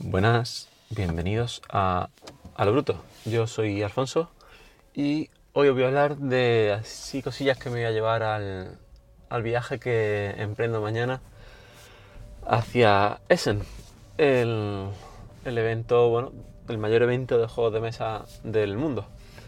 Buenas, bienvenidos a lo bruto. Yo soy Alfonso y hoy os voy a hablar de así cosillas que me voy a llevar al viaje que emprendo mañana hacia Essen, el evento, bueno, el mayor evento de juegos de mesa del mundo.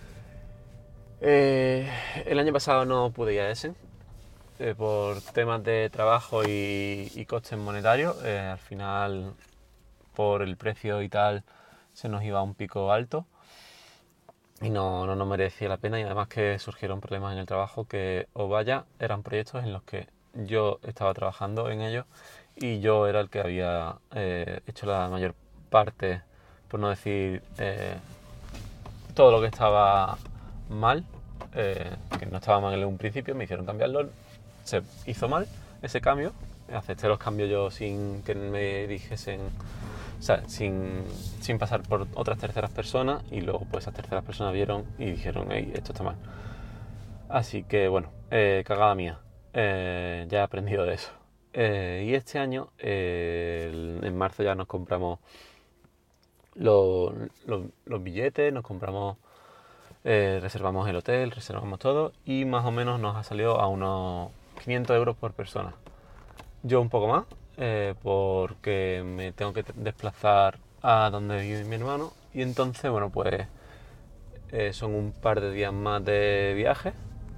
El año pasado no pude ir a Essen por temas de trabajo y costes monetarios. Al final, por el precio y tal, se nos iba a un pico alto y no nos merecía la pena, y además que surgieron problemas en el trabajo que, o vaya, eran proyectos en los que yo estaba trabajando en ellos y yo era el que había hecho la mayor parte, por no decir todo lo que estaba mal, que no estaba mal en un principio, me hicieron cambiarlo, se hizo mal ese cambio, acepté los cambios yo sin que me dijesen, o sea, sin pasar por otras terceras personas, y luego pues esas terceras personas vieron y dijeron, hey, esto está mal. Así que bueno, cagada mía, ya he aprendido de eso. Y este año, en marzo ya nos compramos los billetes, nos compramos, reservamos el hotel, reservamos todo, y más o menos nos ha salido a unos 500 euros por persona. Yo un poco más, porque me tengo que desplazar a donde vive mi hermano, y entonces, bueno, pues son un par de días más de viaje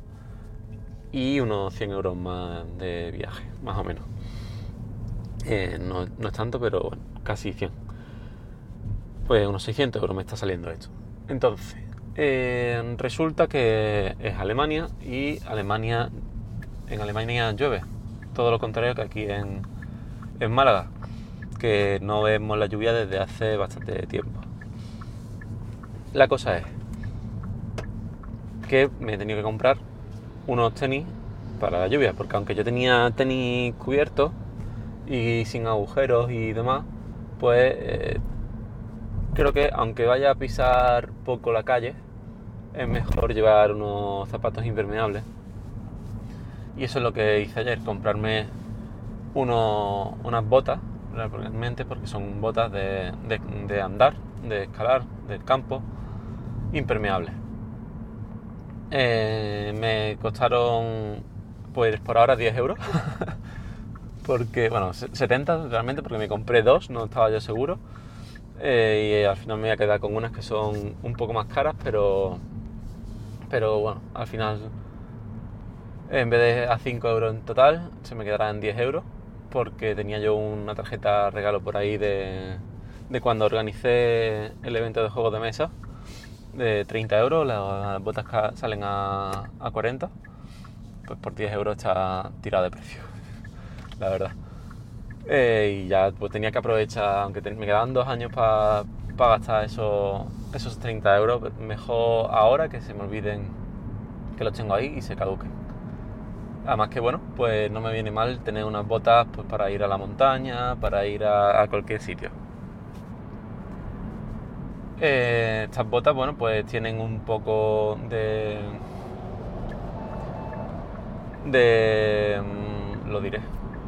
y unos 100 euros más de viaje, más o menos. No es tanto, pero bueno, casi 100. Pues unos 600 euros me está saliendo esto. Entonces, resulta que es Alemania, y en Alemania llueve. Todo lo contrario que aquí en Málaga, que no vemos la lluvia desde hace bastante tiempo. La cosa es que me he tenido que comprar unos tenis para la lluvia, porque aunque yo tenía tenis cubiertos y sin agujeros y demás, pues creo que aunque vaya a pisar poco la calle, es mejor llevar unos zapatos impermeables. Y eso es lo que hice ayer, comprarme unas botas, realmente, porque son botas de andar, de escalar, del campo, impermeables. Me costaron, pues por ahora 10 euros, porque, bueno, 70 realmente, porque me compré dos, no estaba yo seguro, y al final me voy a quedar con unas que son un poco más caras, pero bueno, al final, en vez de a 5 euros en total, se me quedará en 10 euros, porque tenía yo una tarjeta regalo por ahí de cuando organicé el evento de juegos de mesa, de 30 euros, las botas salen a 40, pues por 10 euros está tirado de precio, la verdad. Y ya pues tenía que aprovechar, aunque me quedaban 2 años para gastar esos 30 euros, mejor ahora que se me olviden que los tengo ahí y se caduquen. Además que, bueno, pues no me viene mal tener unas botas pues para ir a la montaña, para ir a cualquier sitio. Estas botas, bueno, pues tienen un poco lo diré,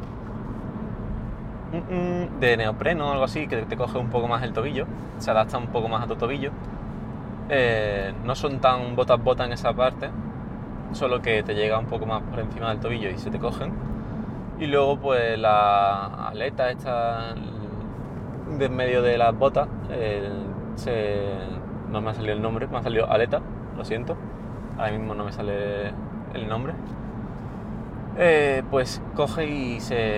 de neopreno o algo así, que te coge un poco más el tobillo, se adapta un poco más a tu tobillo. No son tan botas en esa parte, solo que te llega un poco más por encima del tobillo y se te cogen. Y luego pues la aleta esta de en medio de las botas, no me ha salido el nombre, me ha salido aleta, lo siento, ahora mismo no me sale el nombre. Pues coge y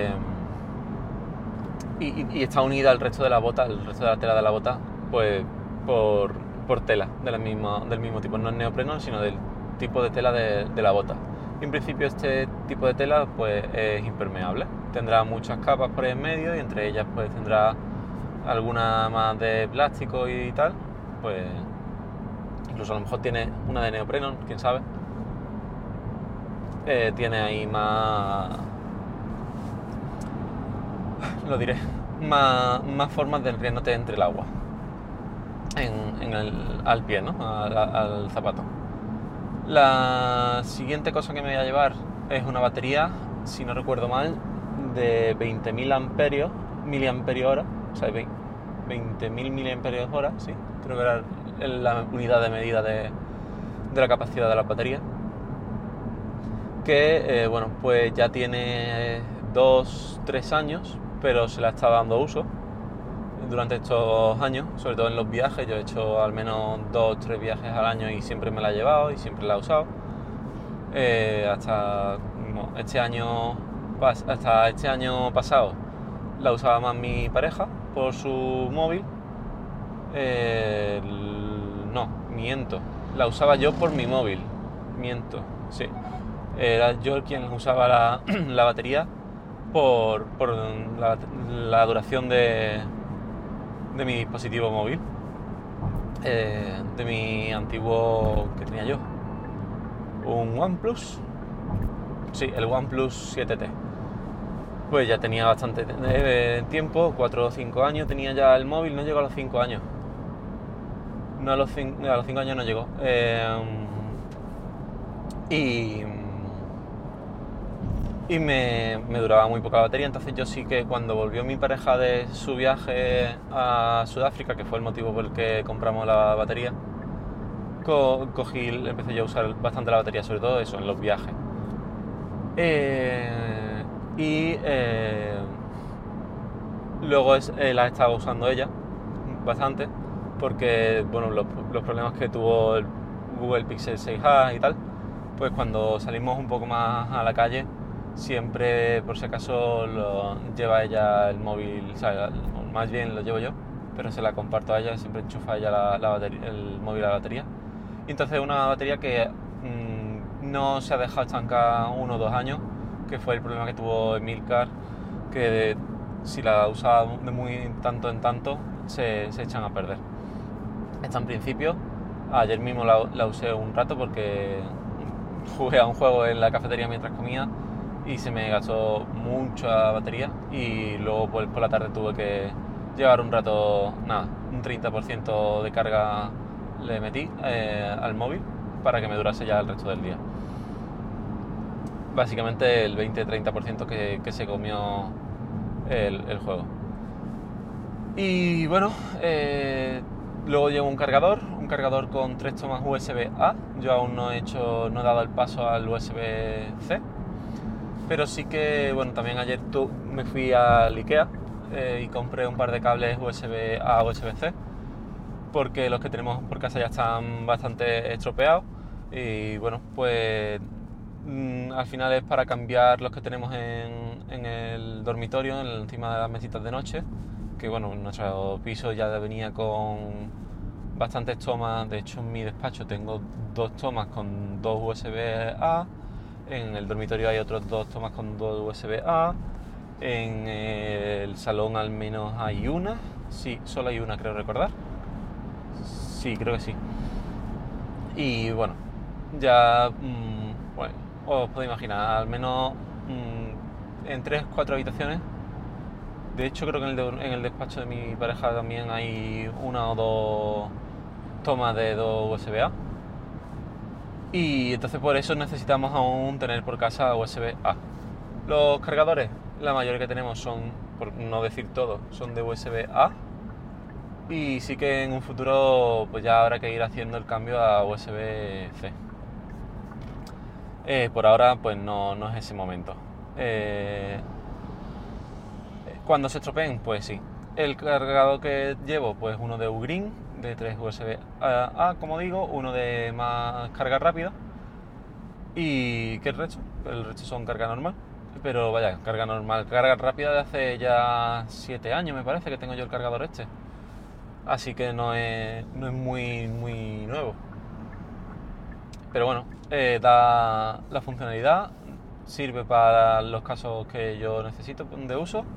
y está unida al resto de la bota, el resto de la tela de la bota, pues por tela del mismo tipo. No es neopreno, sino del tipo de tela de la bota. En principio este tipo de tela pues es impermeable, tendrá muchas capas por ahí en medio, y entre ellas pues tendrá alguna más de plástico y tal, pues incluso a lo mejor tiene una de neopreno, quién sabe. Tiene ahí más, lo diré, más formas de que no te entre el agua al pie, ¿no? Al zapato. La siguiente cosa que me voy a llevar es una batería, si no recuerdo mal, de 20.000 miliamperios hora, o sea, 20.000 mAh, sí, creo que era la unidad de medida de la capacidad de la batería, que bueno, pues ya tiene 2-3 años, pero se la está dando uso durante estos años, sobre todo en los viajes. Yo he hecho al menos 2-3 viajes al año y siempre me la he llevado y siempre la he usado. Hasta este año pasado la usaba más mi pareja por su móvil. No, miento. La usaba yo por mi móvil. Miento, sí. Era yo quien usaba la batería por la duración de mi dispositivo móvil. De mi antiguo que tenía yo. Un OnePlus. Sí, el OnePlus 7T. Pues ya tenía bastante tiempo, 4 o 5 años tenía ya el móvil, no llegó a los 5 años. No, a los 5 años no llegó. Y me duraba muy poca batería, entonces yo sí que cuando volvió mi pareja de su viaje a Sudáfrica, que fue el motivo por el que compramos la batería, empecé yo a usar bastante la batería, sobre todo eso, en los viajes. Luego la estaba usando ella bastante, porque bueno, los problemas que tuvo el Google Pixel 6a y tal, pues cuando salimos un poco más a la calle, siempre por si acaso lleva ella el móvil, o sea, más bien lo llevo yo, pero se la comparto a ella, siempre enchufa ella el móvil a la batería. Y entonces una batería que no se ha dejado estancar 1 o 2 años, que fue el problema que tuvo Emilcar, que si la usaba de muy tanto en tanto se echan a perder. Esta en principio, ayer mismo la usé un rato porque jugué a un juego en la cafetería mientras comía y se me gastó mucha batería, y luego pues, por la tarde tuve que llevar un rato, un 30% de carga le metí al móvil para que me durase ya el resto del día. Básicamente el 20-30% que se comió el juego. Y bueno, luego llevo un cargador con 3 tomas USB-A. Yo aún no he dado el paso al USB-C, pero sí que, bueno, también ayer me fui al IKEA y compré un par de cables USB-A a USB-C, porque los que tenemos por casa ya están bastante estropeados, y bueno, pues al final es para cambiar los que tenemos en el dormitorio, encima de las mesitas de noche, que bueno, nuestro piso ya venía con bastantes tomas. De hecho, en mi despacho tengo 2 tomas con 2 USB-A, en el dormitorio hay otros 2 tomas con 2 USB-A, en el salón al menos hay una, sí, solo hay una, creo recordar. Sí, creo que sí. Y bueno, ya bueno, os podéis imaginar, al menos en 3-4 habitaciones. De hecho, creo que en el despacho de mi pareja también hay 1 o 2 tomas de 2 USB-A. Y entonces por eso necesitamos aún tener por casa USB-A. Los cargadores, la mayoría que tenemos son, por no decir todos, son de USB-A. Y sí que en un futuro pues ya habrá que ir haciendo el cambio a USB-C. Por ahora pues no es ese momento. Cuando se estropeen, pues sí. El cargador que llevo, pues uno de Ugreen, de 3 USB-A, como digo, uno de más carga rápida, y que el resto son carga normal. Pero vaya, carga normal, carga rápida de hace ya 7 años me parece que tengo yo el cargador este. Así que no es muy nuevo. Pero bueno, da la funcionalidad, sirve para los casos que yo necesito de uso,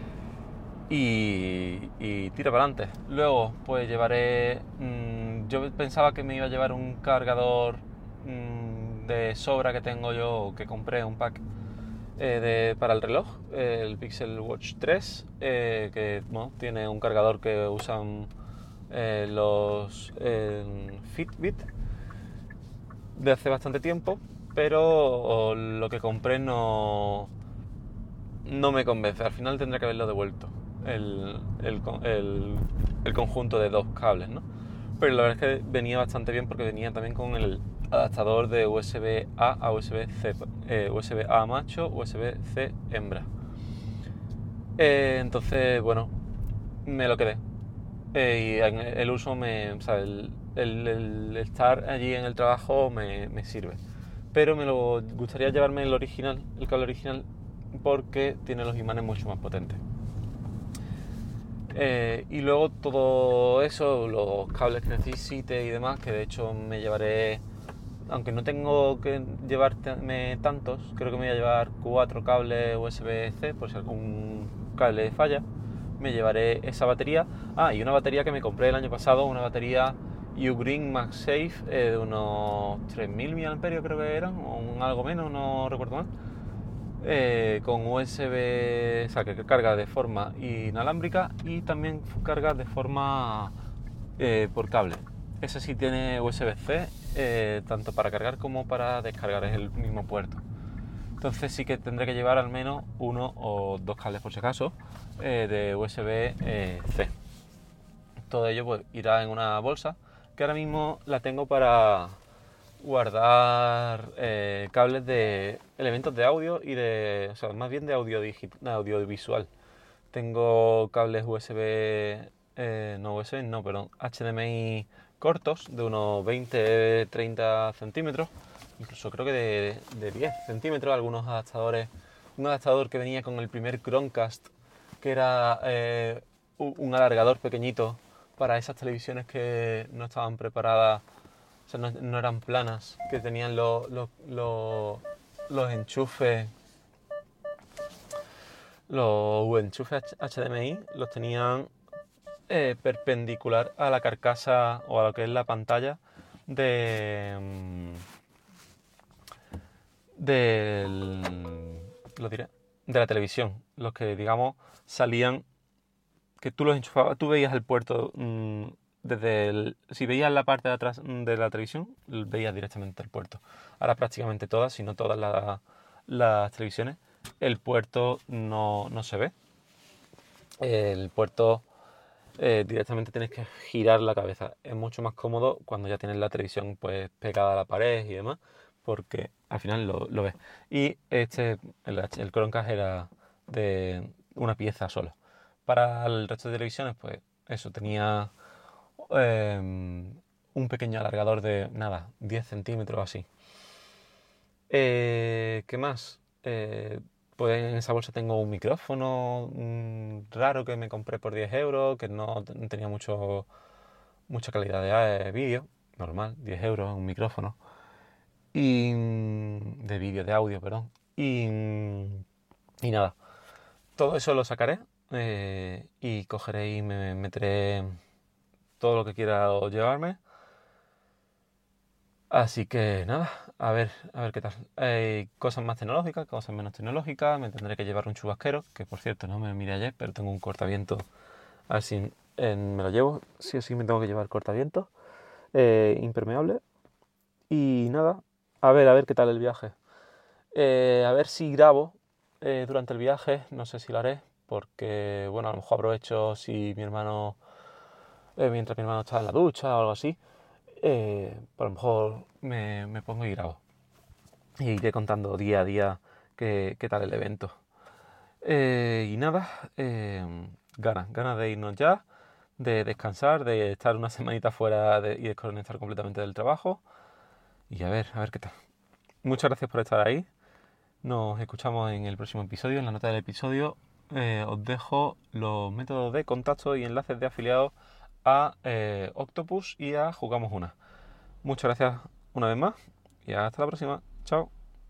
y tira para adelante. Luego pues llevaré, yo pensaba que me iba a llevar un cargador de sobra que tengo yo, que compré un pack para el reloj, el Pixel Watch 3, que bueno, tiene un cargador que usan los Fitbit de hace bastante tiempo, pero lo que compré no me convence. Al final tendré que haberlo devuelto. el conjunto de dos cables, ¿no? Pero la verdad es que venía bastante bien porque venía también con el adaptador de USB-A a USB-C, USB-A macho, USB-C hembra. Entonces, bueno, me lo quedé. Y el uso, o sea, el estar allí en el trabajo me sirve. Pero me lo gustaría llevarme el cable original, porque tiene los imanes mucho más potentes. Y luego todo eso, los cables que necesite y demás, que de hecho me llevaré, aunque no tengo que llevarme tantos, creo que me voy a llevar 4 cables USB-C por si algún cable falla. Me llevaré esa batería. Y una batería que me compré el año pasado, una batería Ugreen MagSafe de unos 3000 mAh creo que eran, o algo menos, no recuerdo mal. Con USB, o sea, que carga de forma inalámbrica y también carga de forma por cable. Ese sí tiene USB-C, tanto para cargar como para descargar, es el mismo puerto. Entonces sí que tendré que llevar al menos 1 o 2 cables por si acaso de USB-C. Todo ello pues irá en una bolsa que ahora mismo la tengo para guardar cables de elementos de audio y o sea, más bien de audiovisual. Tengo cables HDMI cortos de unos 20-30 centímetros, incluso creo que de 10 centímetros, algunos adaptadores. Un adaptador que venía con el primer Chromecast, que era un alargador pequeñito para esas televisiones que no estaban preparadas, o sea, no eran planas, que tenían los enchufes, los enchufes HDMI, los tenían perpendicular a la carcasa o a lo que es la pantalla de la televisión. Los que, digamos, salían, que tú los enchufabas, tú veías el puerto si veías la parte de atrás de la televisión, veías directamente el puerto. Ahora prácticamente todas, si no todas las televisiones, el puerto no se ve. El puerto directamente tienes que girar la cabeza. Es mucho más cómodo cuando ya tienes la televisión pues pegada a la pared y demás, porque al final lo ves. Y el Chromecast era de una pieza solo. Para el resto de televisiones, pues eso, tenía un pequeño alargador de nada, 10 centímetros así. ¿Qué más? Pues en esa bolsa tengo un micrófono raro que me compré por 10 euros, que no tenía mucha calidad de vídeo, normal, 10 euros, un micrófono. Y de vídeo, de audio, perdón. Y nada, todo eso lo sacaré y cogeré y me meteré todo lo que quiera llevarme. Así que nada, a ver qué tal. Hay cosas más tecnológicas, cosas menos tecnológicas. Me tendré que llevar un chubasquero, que por cierto no me lo miré ayer, pero tengo un cortavientos. A ver si me lo llevo. Sí o sí me tengo que llevar cortavientos impermeable. Y nada, a ver qué tal el viaje. A ver si grabo durante el viaje, no sé si lo haré, porque bueno, a lo mejor aprovecho si mientras mi hermano está en la ducha o algo así. A lo mejor me pongo y grabo. Y iré contando día a día qué tal el evento. Y nada, ganas de irnos ya, de descansar, de estar una semanita fuera y desconectar completamente del trabajo. Y a ver qué tal. Muchas gracias por estar ahí. Nos escuchamos en el próximo episodio. En la nota del episodio os dejo los métodos de contacto y enlaces de afiliados a Octopus y a Jugamos Una. Muchas gracias una vez más y hasta la próxima. Chao.